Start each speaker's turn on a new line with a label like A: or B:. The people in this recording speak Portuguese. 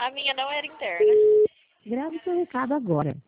A: A minha não era interna.
B: Grave seu recado agora.